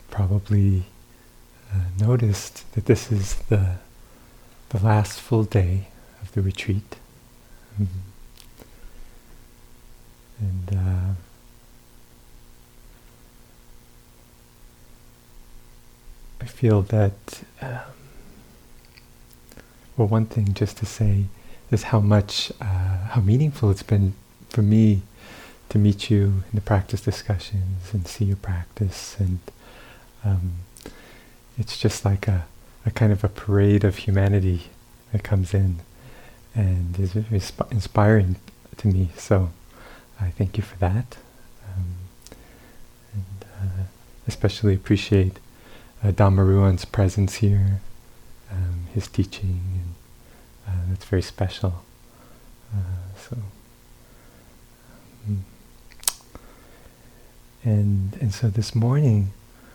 probably noticed that this is the last full day of the retreat. And I feel that, well, one thing just to say is how meaningful it's been for me to meet you in the practice discussions and see your practice, and it's just like a kind of a parade of humanity that comes in and is very inspiring to me. So I thank you for that, and especially appreciate Dhammaruwan's presence here, his teaching, and that's very special. And so this morning,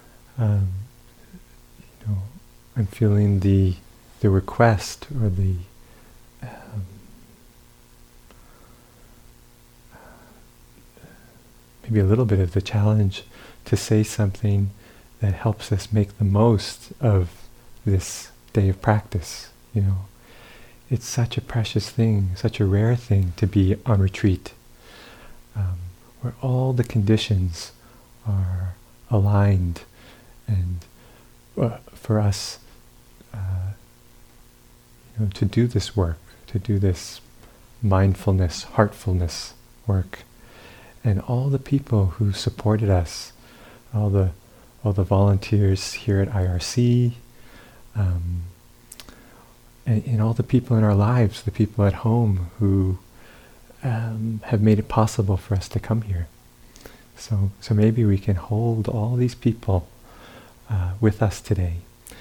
I'm feeling the request, or the maybe a little bit of the challenge to say something that helps us make the most of this day of practice. It's such a precious thing, such a rare thing to be on retreat, where all the conditions are aligned, and for us to do this work, to do this mindfulness, heartfulness work. And all the people who supported us, all the volunteers here at IRC, and all the people in our lives, the people at home who have made it possible for us to come here. So maybe we can hold all these people with us today.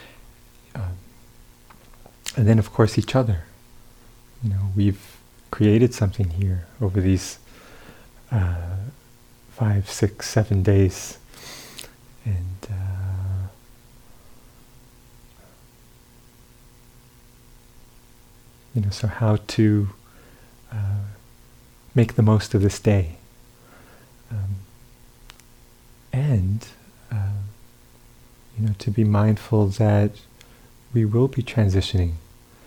And then of course each other. We've created something here over these 5, 6, 7 days. And so how to make the most of this day. And to be mindful that we will be transitioning.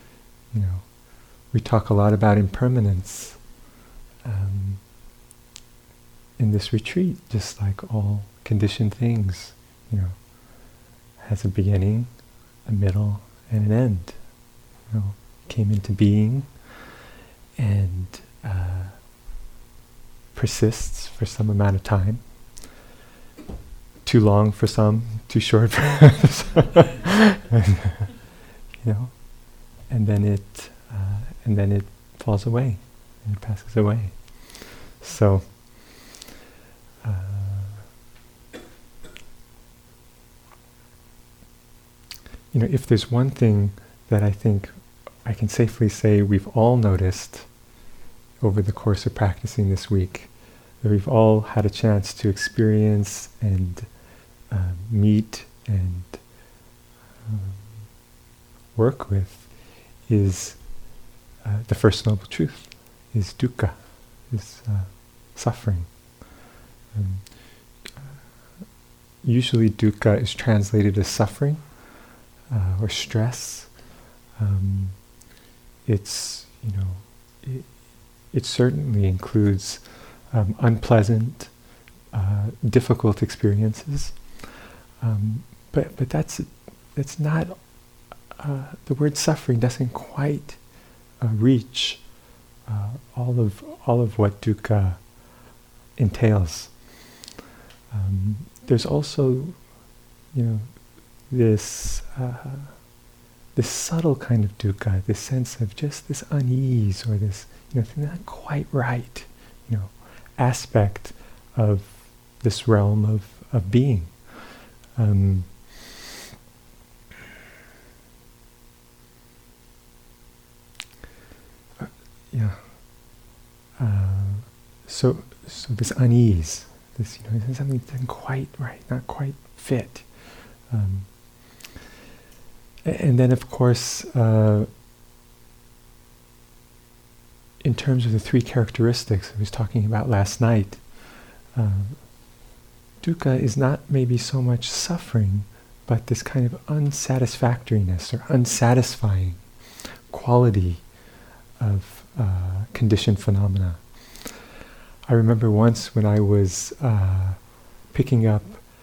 We talk a lot about impermanence in this retreat, just like all conditioned things, has a beginning, a middle, and an end. Came into being and persists for some amount of time. Too long for some, too short for some. And then it falls away, and it passes away. So if there's one thing that I think I can safely say we've all noticed over the course of practicing this week, that we've all had a chance to experience and meet and work with, is the First Noble Truth, is dukkha, is suffering. Usually dukkha is translated as suffering or stress. It certainly includes unpleasant, difficult experiences, but that's not. The word suffering doesn't quite reach all of what dukkha entails. There's also, this subtle kind of dukkha, this sense of just this unease, or this not quite right, aspect of this realm of being. So this unease, this something doesn't quite right, not quite fit. And then of course, in terms of the three characteristics I was talking about last night, dukkha is not maybe so much suffering, but this kind of unsatisfactoriness or unsatisfying quality of conditioned phenomena. I remember once when I was picking up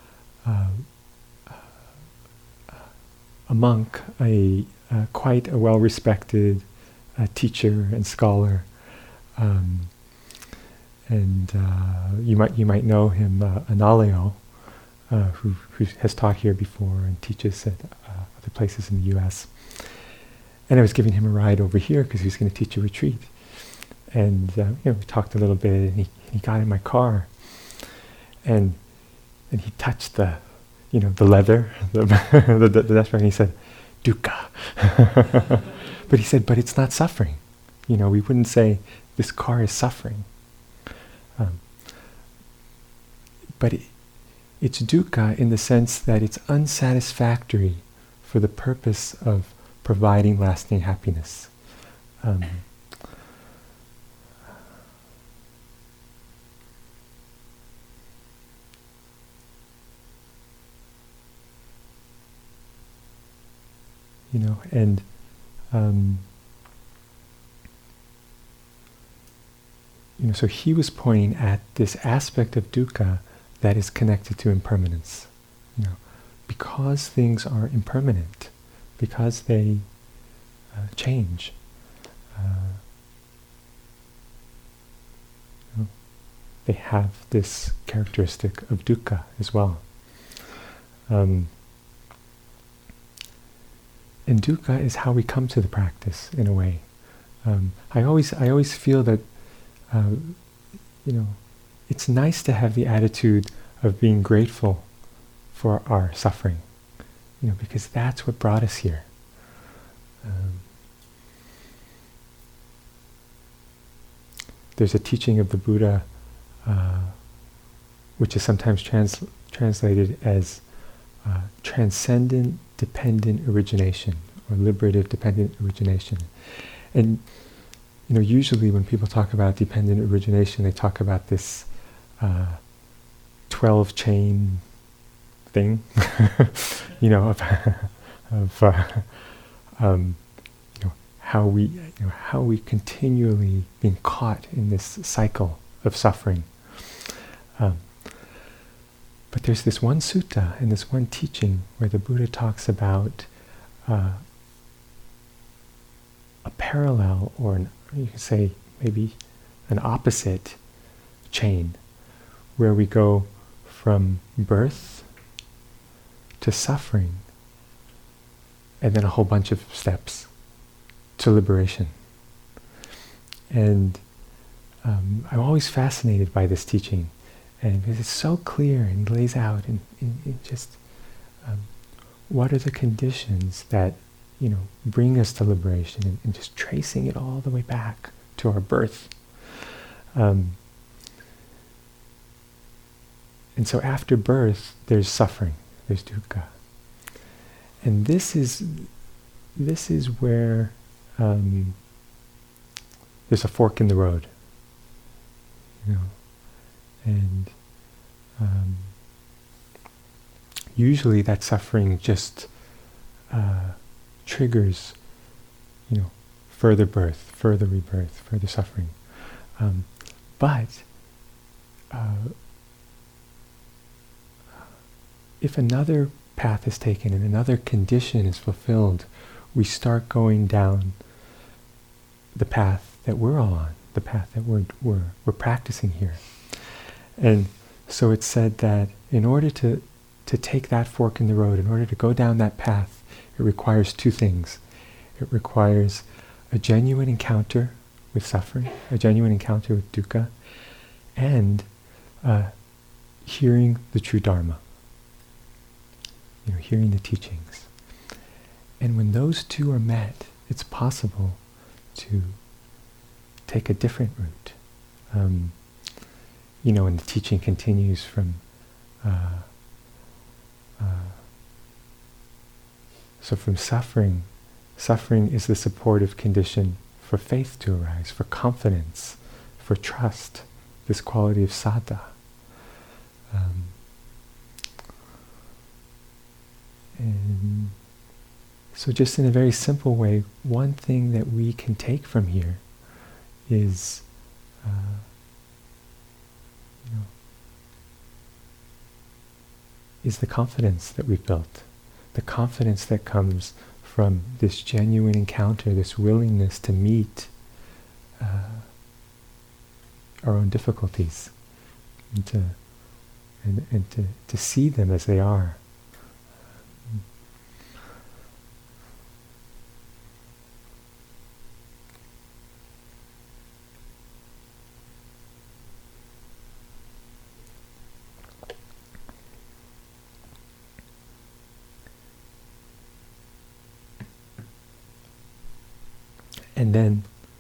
a monk, quite a well-respected teacher and scholar, and you might know him, Analayo, who has taught here before and teaches at other places in the U.S. And I was giving him a ride over here because he was going to teach a retreat. And we talked a little bit, and he got in my car, and he touched the leather, the dashboard, and he said, "Dukkha." But he said, "But it's not suffering. We wouldn't say this car is suffering. But it's dukkha in the sense that it's unsatisfactory for the purpose of providing lasting happiness." And so he was pointing at this aspect of dukkha that is connected to impermanence. Because things are impermanent, because they change, they have this characteristic of dukkha as well. And dukkha is how we come to the practice, in a way. I always feel that it's nice to have the attitude of being grateful for our suffering, because that's what brought us here. There's a teaching of the Buddha, which is sometimes translated as transcendent dependent origination, or liberative dependent origination. And usually when people talk about dependent origination, they talk about this 12-chain thing, how we continually being caught in this cycle of suffering. But there's this one sutta and this one teaching where the Buddha talks about a parallel, or you could say maybe an opposite chain, where we go from birth to suffering, and then a whole bunch of steps to liberation. And I'm always fascinated by this teaching, and because it's so clear and lays out in just what are the conditions that bring us to liberation, and just tracing it all the way back to our birth. And so after birth, there's suffering, there's dukkha. And this is where there's a fork in the road. And usually that suffering just triggers, further birth, further rebirth, further suffering. But if another path is taken and another condition is fulfilled, we start going down the path that we're all on, the path that we're practicing here. And so it's said that in order to take that fork in the road, in order to go down that path, it requires two things. It requires a genuine encounter with suffering, a genuine encounter with dukkha, and hearing the true Dharma, hearing the teachings. And when those two are met, it's possible to take a different route. And the teaching continues from so from suffering is the supportive condition for faith to arise, for confidence, for trust, this quality of saddha. So just in a very simple way, one thing that we can take from here is, is the confidence that we've built, the confidence that comes from this genuine encounter, this willingness to meet our own difficulties, and to see them as they are. And then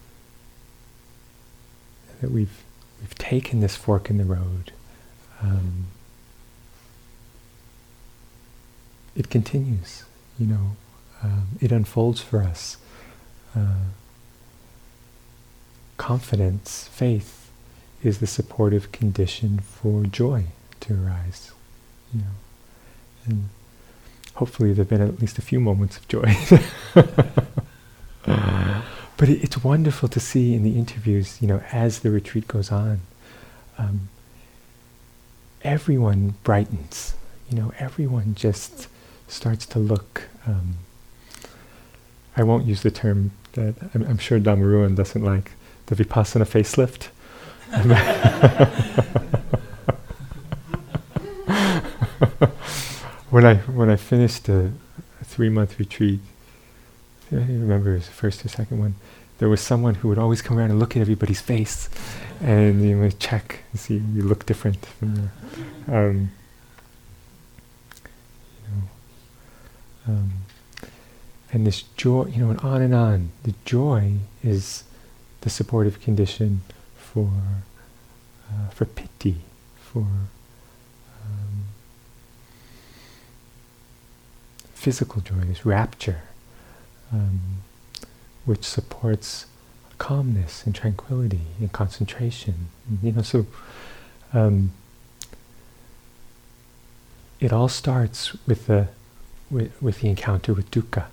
that we've taken this fork in the road, it continues, it unfolds for us. Confidence, faith, is the supportive condition for joy to arise, and hopefully there've been at least a few moments of joy. But it's wonderful to see in the interviews, as the retreat goes on, everyone brightens, everyone just starts to look, I won't use the term that I'm sure Dhammaruan doesn't like, the Vipassana facelift. When I finished a 3-month retreat, I don't remember it was the first or second one, there was someone who would always come around and look at everybody's face and check and see you look different from the, and this joy, and on. The joy is the supportive condition for piti, for physical joy, this rapture, which supports calmness and tranquility and concentration. So it all starts with the encounter with dukkha.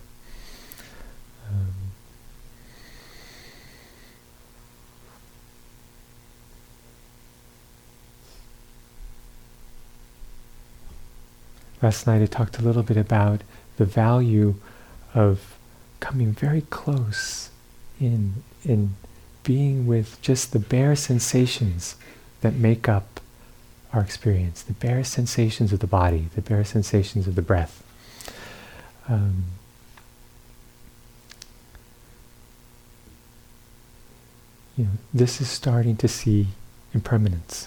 Last night I talked a little bit about the value of coming very close in being with just the bare sensations that make up our experience, the bare sensations of the body, the bare sensations of the breath. This is starting to see impermanence.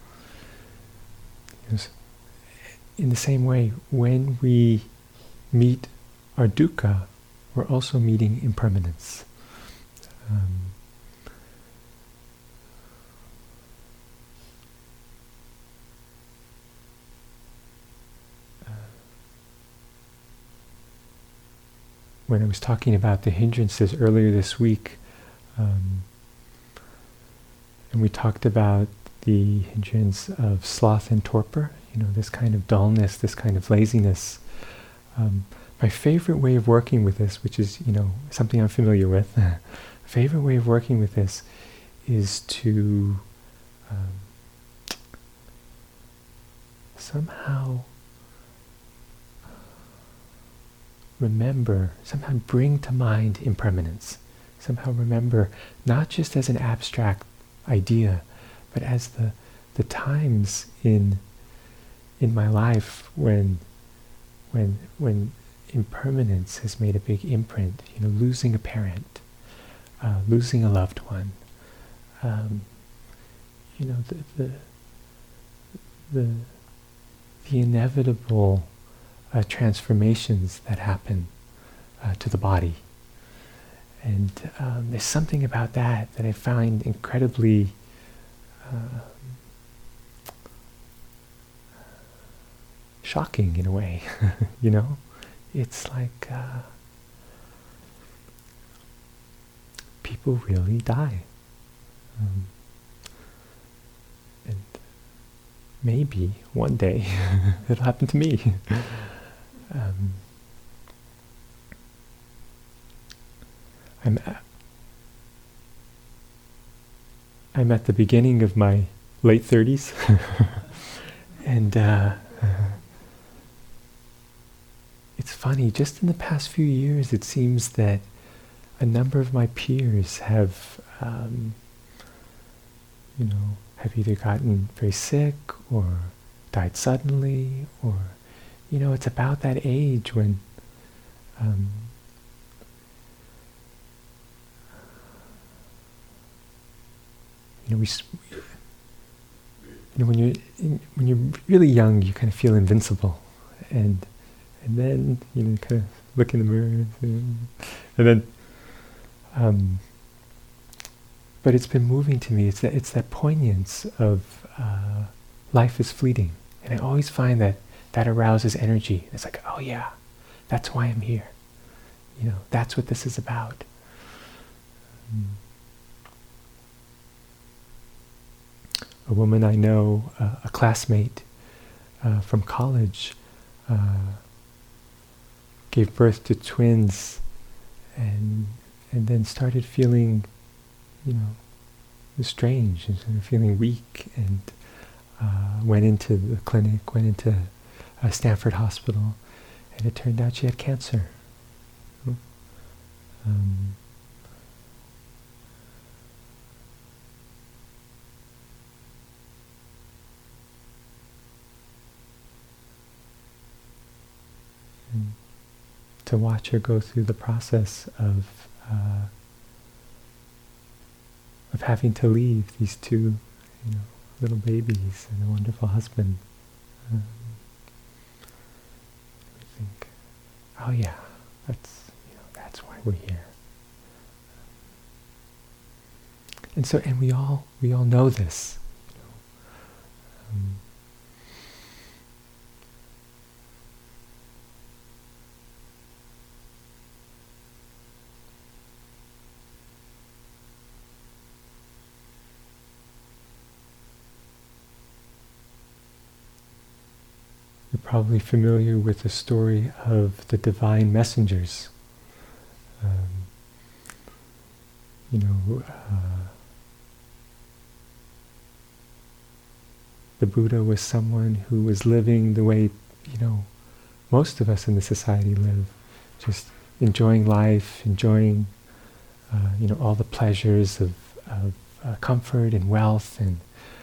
In the same way, when we meet our dukkha, we're also meeting impermanence. When I was talking about the hindrances earlier this week, and we talked about the hindrance of sloth and torpor, this kind of dullness, this kind of laziness. My favorite way of working with this, which is, something I'm familiar with, favorite way of working with this is to somehow remember, somehow bring to mind impermanence. Somehow remember, not just as an abstract idea, but as the times in my life when impermanence has made a big imprint. Losing a parent, losing a loved one. The inevitable transformations that happen to the body. And there's something about that I find incredibly shocking in a way. It's like people really die. And maybe one day it'll happen to me. I'm at the beginning of my late 30s, and it's funny, just in the past few years it seems that a number of my peers have have either gotten very sick or died suddenly, or it's about that age when when you're really young, you kind of feel invincible, and then kind of look in the mirror, and then but it's been moving to me. It's that poignance of life is fleeting, and I always find that arouses energy. It's like, oh yeah, that's why I'm here. That's what this is about. A woman I know, a classmate from college, gave birth to twins, and then started feeling, strange, and feeling weak, and went into the clinic, went into Stanford Hospital, and it turned out she had cancer. And to watch her go through the process of having to leave these two, little babies and a wonderful husband. I think, oh yeah, that's why we're here. And we all know this. You're probably familiar with the story of the divine messengers. The Buddha was someone who was living the way, most of us in the society live, just enjoying life, enjoying, all the pleasures of comfort and wealth, and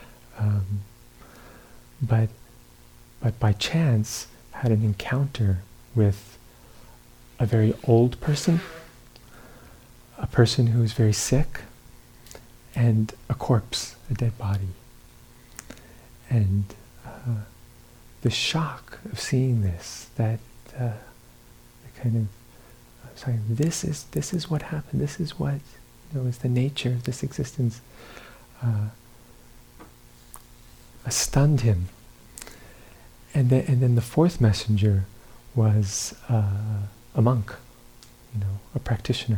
but by chance had an encounter with a very old person, a person who was very sick, and a corpse, a dead body. And the shock of seeing this, that kind of, sorry, this is what happened. This is what is the nature of this existence. Stunned him. And then the fourth messenger was a monk, a practitioner.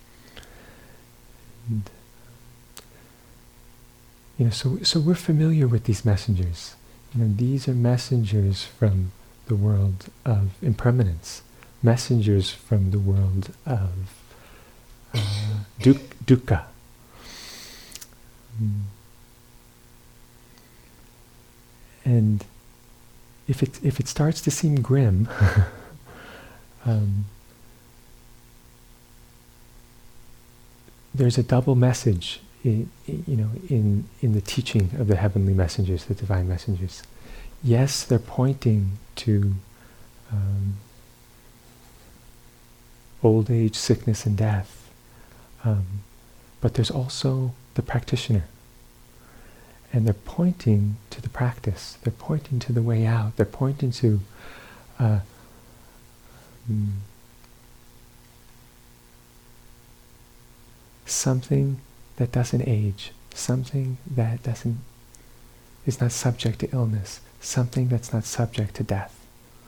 And, so we're familiar with these messengers. These are messengers from the world of impermanence, messengers from the world of dukkha. And if it starts to seem grim, there's a double message in the teaching of the heavenly messengers, the divine messengers. Yes, they're pointing to old age, sickness, and death, but there's also the practitioner. And they're pointing to the practice. They're pointing to the way out. They're pointing to something that doesn't age, something that is not subject to illness, something that's not subject to death.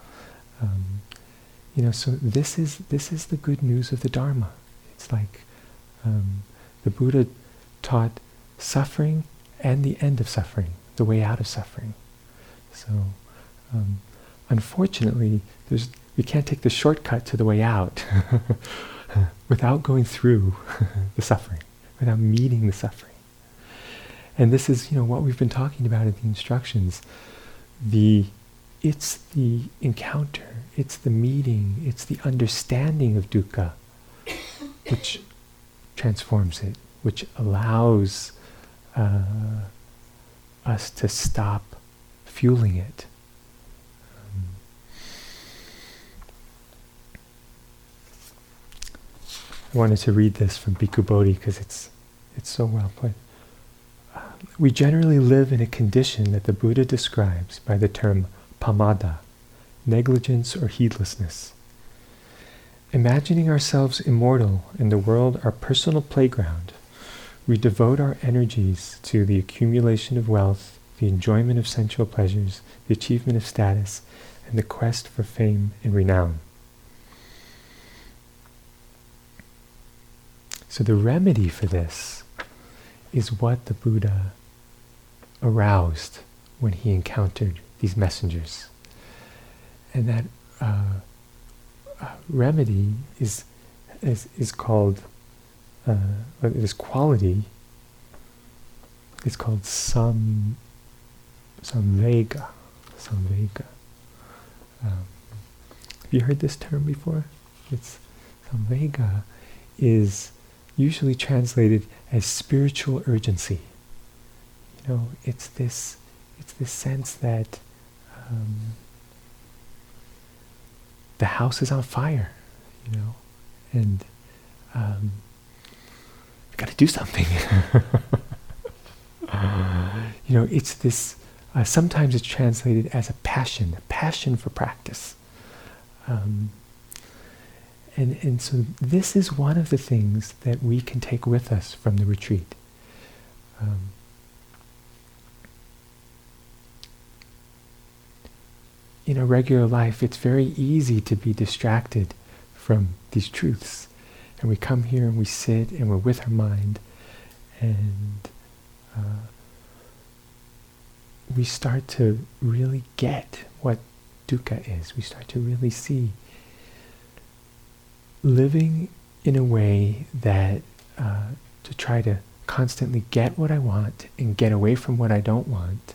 So this is the good news of the Dharma. It's like the Buddha taught suffering and the end of suffering, the way out of suffering. So, unfortunately, we can't take the shortcut to the way out. without going through the suffering, without meeting the suffering. And this is, what we've been talking about in the instructions. It's the encounter, it's the meeting, it's the understanding of dukkha which transforms it, which allows us to stop fueling it. I wanted to read this from Bhikkhu Bodhi because it's so well put. We generally live in a condition that the Buddha describes by the term pamada, negligence or heedlessness. Imagining ourselves immortal and the world our personal playground, we devote our energies to the accumulation of wealth, the enjoyment of sensual pleasures, the achievement of status, and the quest for fame and renown. So the remedy for this is what the Buddha aroused when he encountered these messengers. And that remedy is called, this quality is called samvega. Have you heard this term before? Samvega is usually translated as spiritual urgency. It's this sense that the house is on fire, and we've got to do something. It's this. Sometimes it's translated as a passion for practice. And so this is one of the things that we can take with us from the retreat. In our regular life, it's very easy to be distracted from these truths. And we come here and we sit and we're with our mind, and we start to really get what dukkha is. We start to really see living in a way that to try to constantly get what I want and get away from what I don't want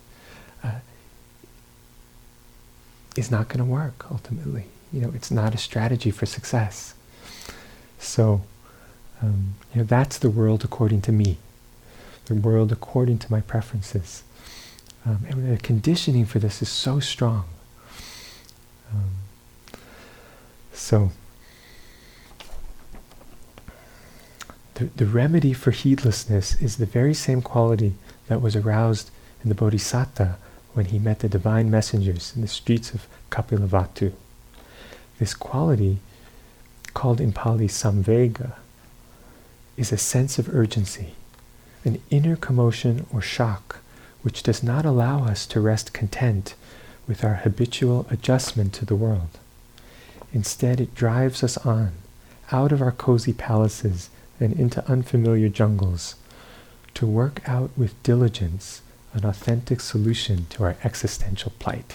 is not going to work ultimately. It's not a strategy for success. So, that's the world according to me, the world according to my preferences. And the conditioning for this is so strong. So, the remedy for heedlessness is the very same quality that was aroused in the Bodhisattva when he met the divine messengers in the streets of Kapilavatthu. This quality, called in Pali samvega, is a sense of urgency, an inner commotion or shock which does not allow us to rest content with our habitual adjustment to the world. Instead, it drives us on, out of our cozy palaces and into unfamiliar jungles, to work out with diligence an authentic solution to our existential plight.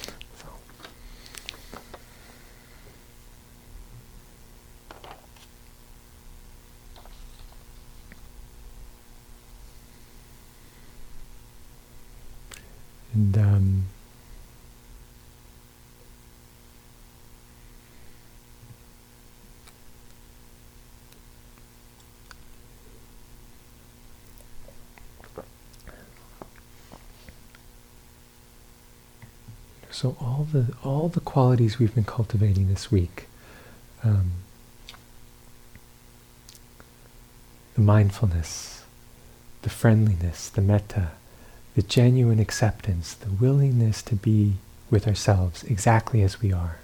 And so all the qualities we've been cultivating this week, the mindfulness, the friendliness, the metta, the genuine acceptance, the willingness to be with ourselves exactly as we are,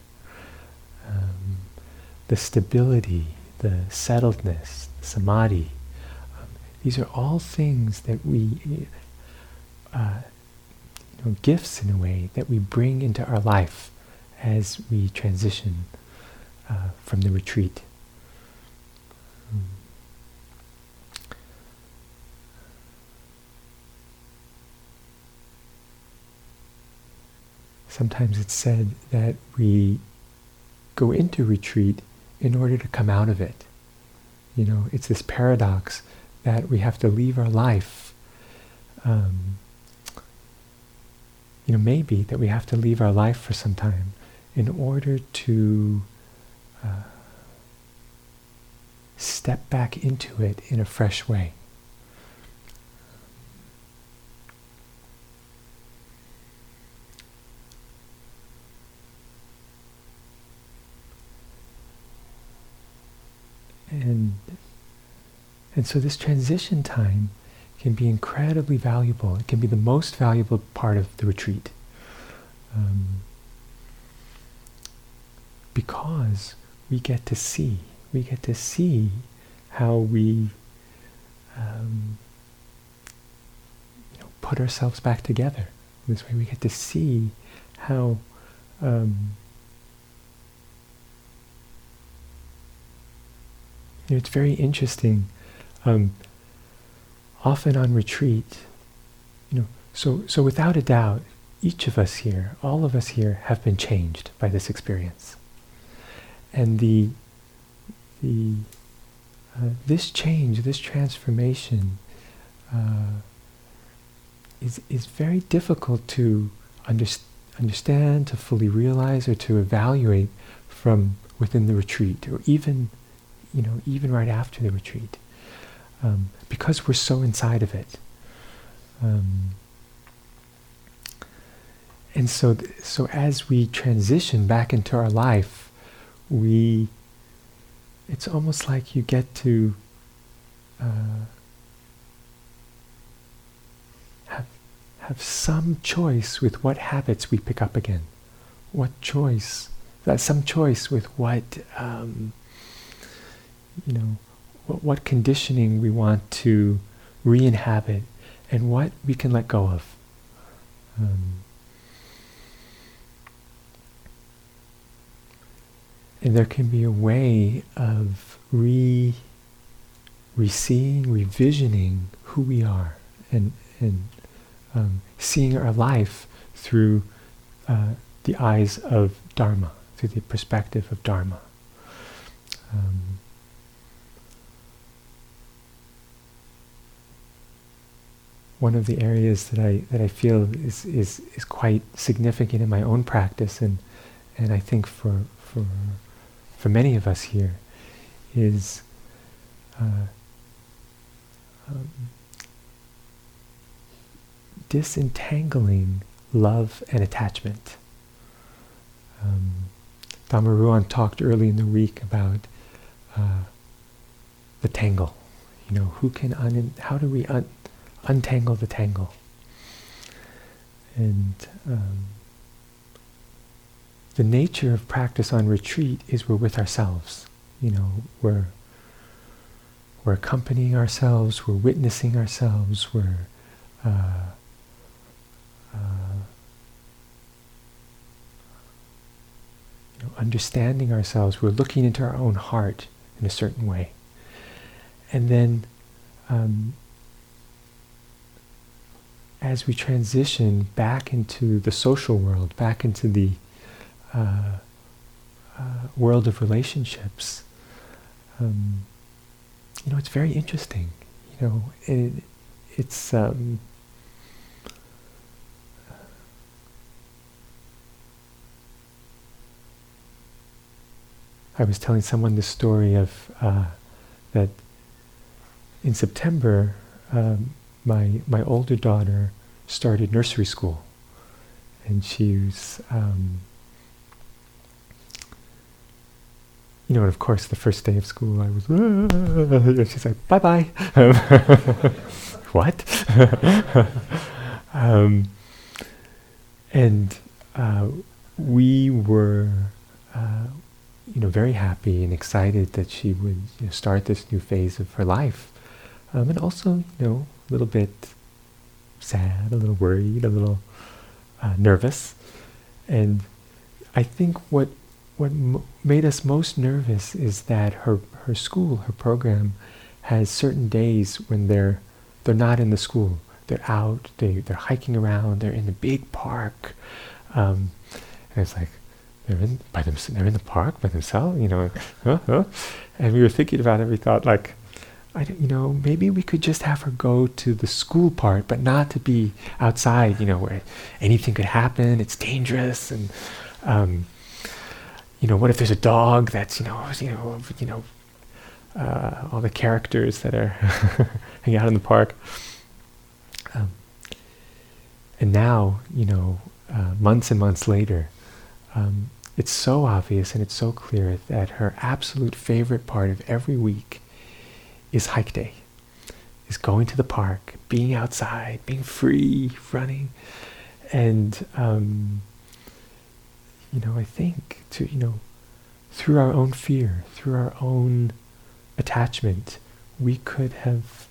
the stability, the settledness, the samadhi, these are all things that we gifts in a way that we bring into our life as we transition from the retreat. Sometimes it's said that we go into retreat in order to come out of it. It's this paradox that we have to leave our life. Maybe that we have to leave our life for some time in order to step back into it in a fresh way. And so this transition time can be incredibly valuable. It can be the most valuable part of the retreat. Because we get to see how we put ourselves back together. This way we get to see how it's very interesting. Often on retreat, so without a doubt, each of us here, all of us here, have been changed by this experience, and this change, this transformation, is very difficult to understand, to fully realize, or to evaluate from within the retreat, or even right after the retreat, because we're so inside of it. And so as we transition back into our life, it's almost like you get to have some choice with what habits we pick up again. Some choice with what conditioning we want to re-inhabit and what we can let go of. And there can be a way of re-seeing, revisioning who we are, and seeing our life through the eyes of Dharma, through the perspective of Dharma. One of the areas that I feel is quite significant in my own practice, and I think for many of us here, is disentangling love and attachment. Dhamma Ruan talked early in the week about the tangle. How do we untangle the tangle? And the nature of practice on retreat is we're with ourselves. We're accompanying ourselves, we're witnessing ourselves, we're understanding ourselves, we're looking into our own heart in a certain way. And then as we transition back into the social world, back into the world of relationships, it's very interesting. It's I was telling someone this story of that in September, my older daughter started nursery school, and she's and of course the first day of school I was she's like, bye-bye. What? And we were very happy and excited that she would start this new phase of her life, and also a little bit sad, a little worried, a little nervous. And I think what made us most nervous is that her school, her program, has certain days when they're not in the school. They're out, they're hiking around, they're in the big park, and it's like, they're in the park by themselves, And we were thinking about it. We thought, like, maybe we could just have her go to the school part, but not to be outside, where anything could happen. It's dangerous, and what if there's a dog that's, all the characters that are hanging out in the park. And now, months and months later, it's so obvious and it's so clear that her absolute favorite part of every week is hike day, is going to the park, being outside, being free, running. And, I think through our own fear, through our own attachment, we could have,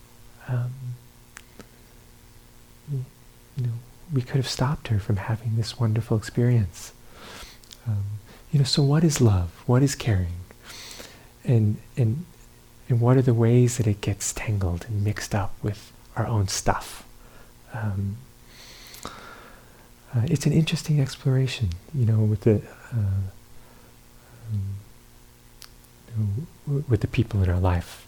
stopped her from having this wonderful experience. So what is love? What is caring? And what are the ways that it gets tangled and mixed up with our own stuff? It's an interesting exploration, with the people in our life.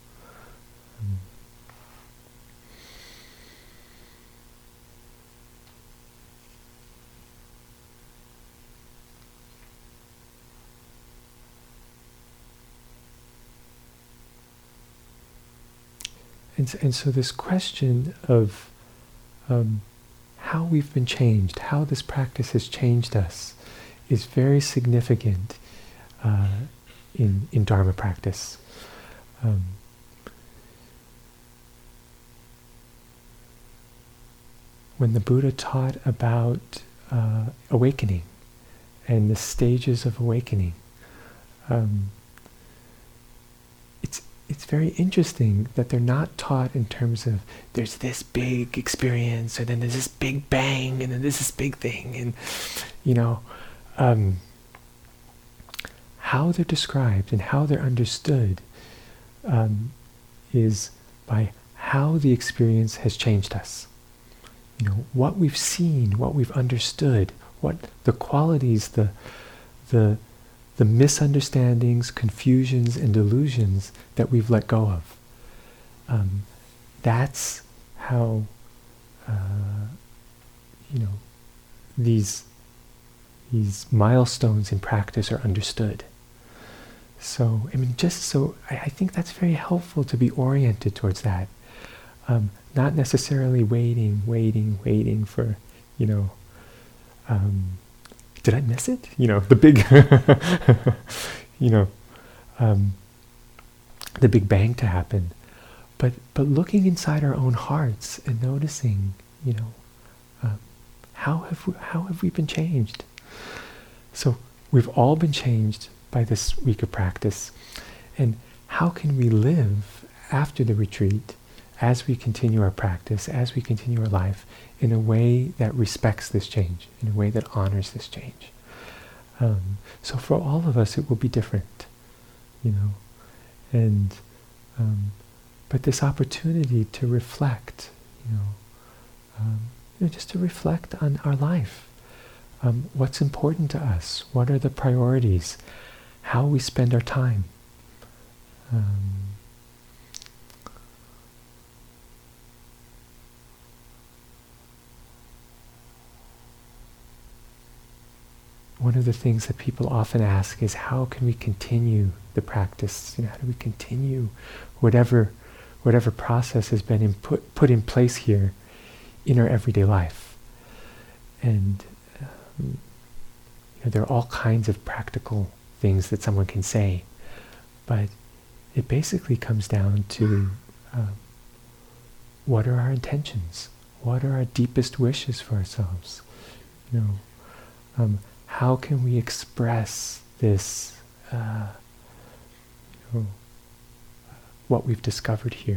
And so this question of how we've been changed, how this practice has changed us, is very significant in Dharma practice. When the Buddha taught about awakening and the stages of awakening, it's very interesting that they're not taught in terms of there's this big experience, or then there's this big bang, and then there's this big thing, and how they're described and how they're understood is by how the experience has changed us. What we've seen, what we've understood, what the qualities, the misunderstandings, confusions, and delusions that we've let go of. That's how, these milestones in practice are understood. So, I think that's very helpful to be oriented towards that. Not necessarily waiting for, did I miss it? The big, the big bang to happen. But looking inside our own hearts and noticing, how have we been changed? So we've all been changed by this week of practice. And how can we live after the retreat, as we continue our practice, as we continue our life, in a way that respects this change, in a way that honors this change? So for all of us, it will be different, and but this opportunity to reflect, just to reflect on our life, what's important to us, what are the priorities, how we spend our time. One of the things that people often ask is, how can we continue the practice? How do we continue whatever process has been put in place here in our everyday life? And there are all kinds of practical things that someone can say, but it basically comes down to what are our intentions? What are our deepest wishes for ourselves? How can we express this, what we've discovered here?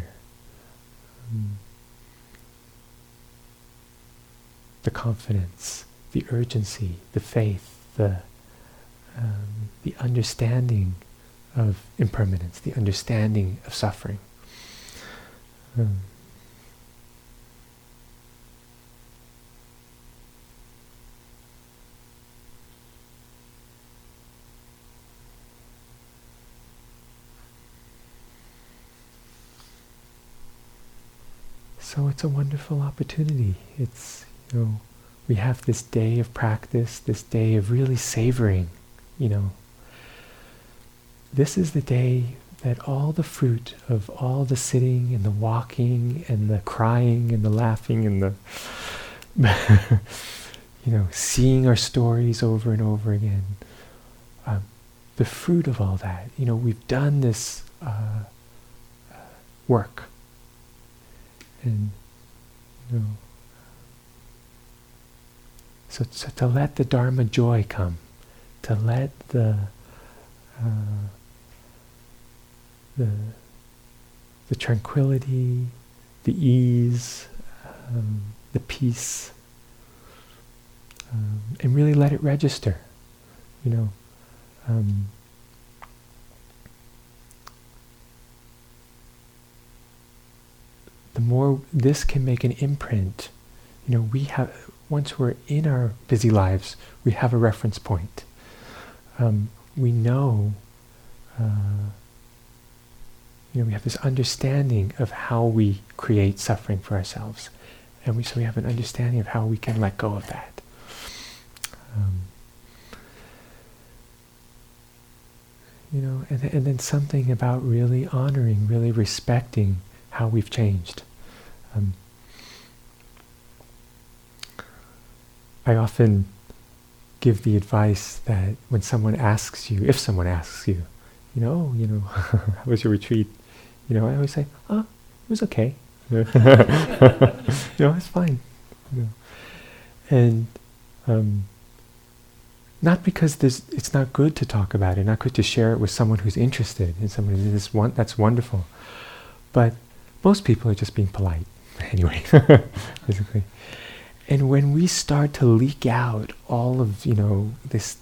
The confidence, the urgency, the faith, the understanding of impermanence, the understanding of suffering. So it's a wonderful opportunity. It's, we have this day of practice, this day of really savoring, This is the day that all the fruit of all the sitting and the walking and the crying and the laughing and the, seeing our stories over and over again, the fruit of all that, we've done this work. And, so to let the Dharma joy come, to let the tranquility, the ease, the peace, and really let it register, the more this can make an imprint, once we're in our busy lives, we have a reference point. We know, we have this understanding of how we create suffering for ourselves. And so we have an understanding of how we can let go of that. And then something about really honoring, really respecting how we've changed. I often give the advice that when someone asks you, if someone asks you, how was your retreat? I always say, it was okay. It's fine. And not because it's not good to talk about it, not good to share it with someone who's interested, and someone who's that's wonderful. But most people are just being polite, anyway, basically. And when we start to leak out all of, this,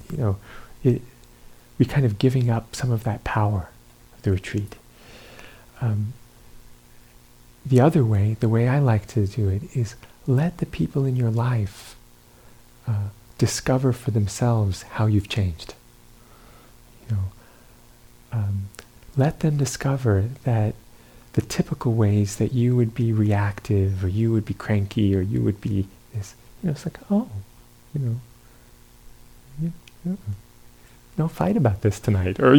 we kind of giving up some of that power of the retreat. The other way, the way I like to do it, is let the people in your life discover for themselves how you've changed. Let them discover that the typical ways that you would be reactive, or you would be cranky, or you would be this, it's like, no fight about this tonight, or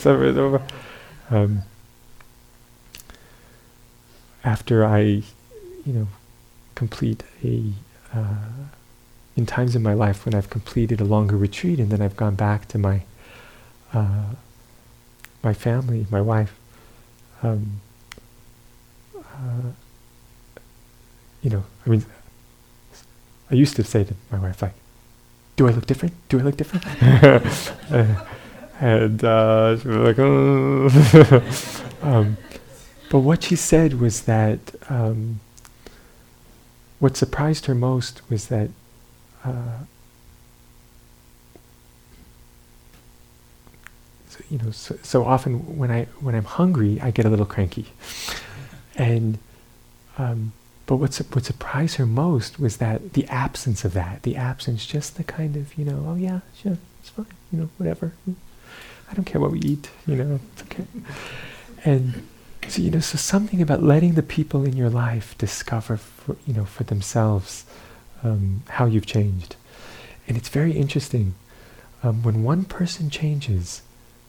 after I, complete in times in my life when I've completed a longer retreat and then I've gone back to my my family, my wife, I used to say to my wife, like, do I look different? Do I look different? And she was like, oh. But what she said was that, what surprised her most was that so often when I'm hungry, I get a little cranky. And but what surprised her most was that the absence of that, just the kind of, oh yeah, sure, it's fine, whatever. I don't care what we eat, it's okay. And so, so something about letting the people in your life discover, for themselves, how you've changed. And it's very interesting. When one person changes,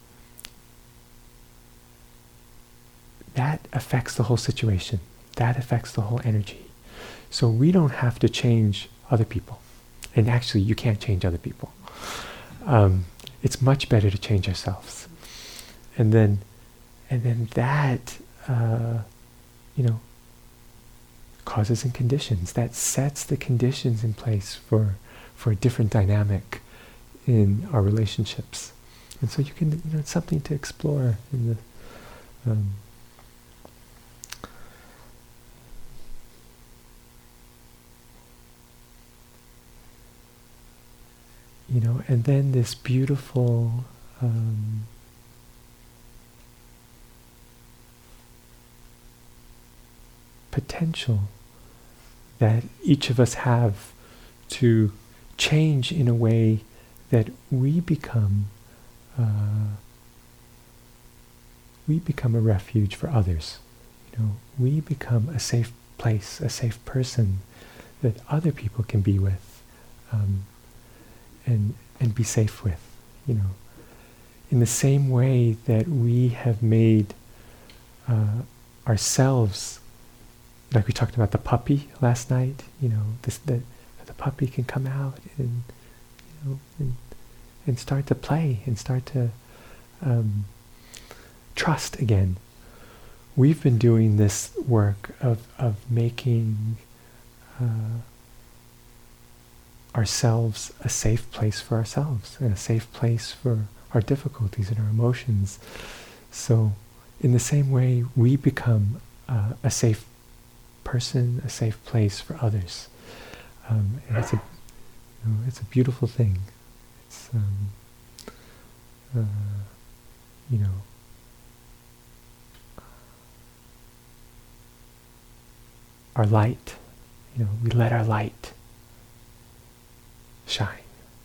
that affects the whole situation. That affects the whole energy. So we don't have to change other people. And actually, you can't change other people. It's much better to change ourselves. And then that, causes and conditions. That sets the conditions in place for a different dynamic in our relationships. And so you can, it's something to explore in the and then this beautiful potential that each of us have to change in a way that we become a refuge for others. We become a safe place, a safe person that other people can be with, and be safe with, you know. In the same way that we have made ourselves, like we talked about the puppy last night, you know, the puppy can come out and, you know, and start to play and start to trust again. We've been doing this work of making ourselves a safe place for ourselves and a safe place for our difficulties and our emotions. So in the same way, we become a safe person, a safe place for others. And it's a beautiful thing. It's, you know, our light, you know, we let our light shine.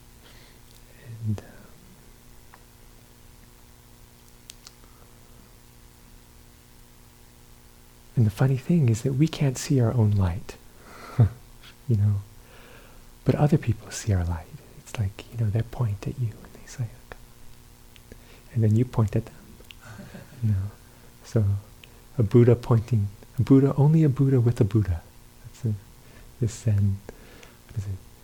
And the funny thing is that we can't see our own light, you know, but other people see our light. It's like, you know, they point at you and they say, and then you point at them, you know. So a Buddha pointing, only a Buddha with a Buddha. That's this Zen, what is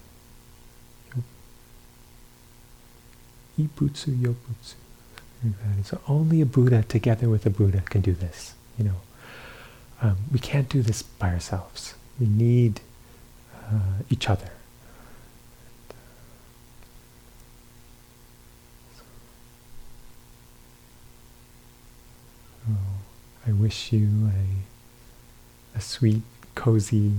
it? Ibutsu Yobutsu. So only a Buddha together with a Buddha can do this, you know. We can't do this by ourselves. We need each other. So I wish you a sweet, cozy,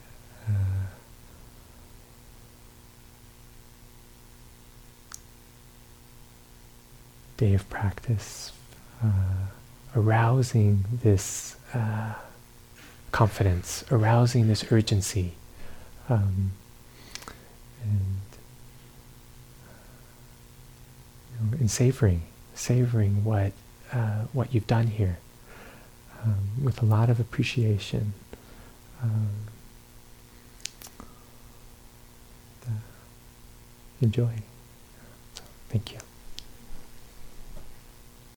day of practice, arousing this confidence, arousing this urgency, and you know, and savoring what you've done here, with a lot of appreciation. Enjoy. So, thank you.